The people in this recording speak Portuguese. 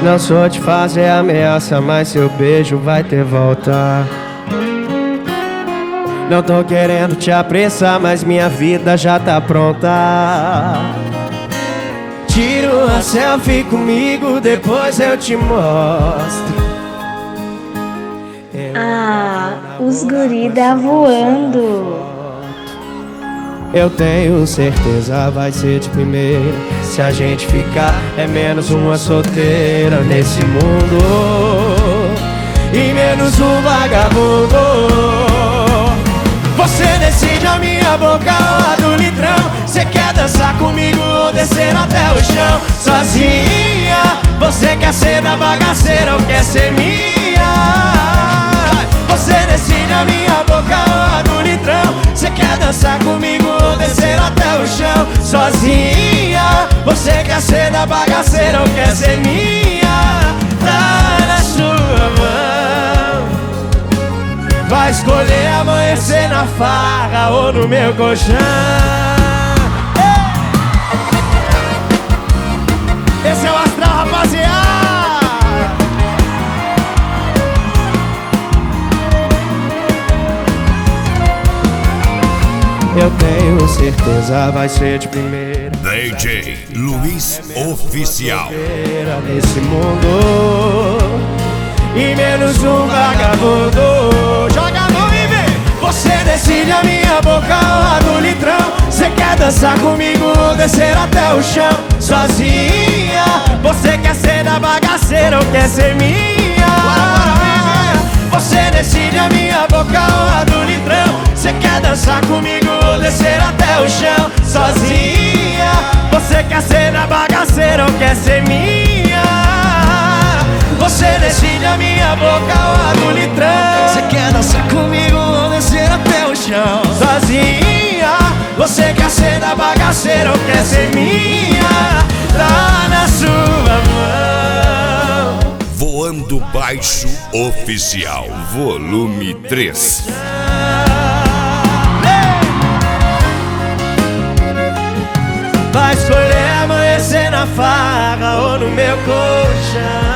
Não sou de fazer ameaça, mas seu beijo vai ter volta. Não tô querendo te apressar, mas minha vida já tá pronta. Tira uma selfie comigo, depois eu te mostro. Os guri da voando. Eu tenho certeza vai ser de primeira. Se a gente ficar, é menos uma solteira nesse mundo e menos um vagabundo. Você decide a minha boca ou a do litrão. Você quer dançar comigo ou descer até o chão? Sozinha, você quer ser da bagaceira ou quer ser minha? Você decide a minha boca ou a do litrão. Você quer dançar comigo ou descer até o chão? Sozinha, você quer ser da bagaceira ou quer ser minha? Tá na sua mão. Vai escolher amanhecer na farra ou no meu colchão. Esse é o astral, rapaziada. Eu tenho certeza vai ser de primeira. DJ Luiz Oficial. Nesse mundo e menos um vagabundo. Joga a mão e vem. Você decide a minha boca ou a do litrão. Você quer dançar comigo ou descer até o chão? Sozinha, você quer ser da bagaceira ou quer ser minha? Você decide a minha boca ou a do litrão. Você quer dançar comigo ou descer até o chão? Sozinha, você quer ser da bagaceira ou quer ser minha? Você decide a minha boca ou a do litrão. Você quer dançar comigo ou descer até o chão? Sozinha, você quer ser da bagaceira ou quer ser minha? Tá na sua mão. Voando Baixo Oficial, volume 3. Vai escolher amanhecer na farra ou no meu colchão.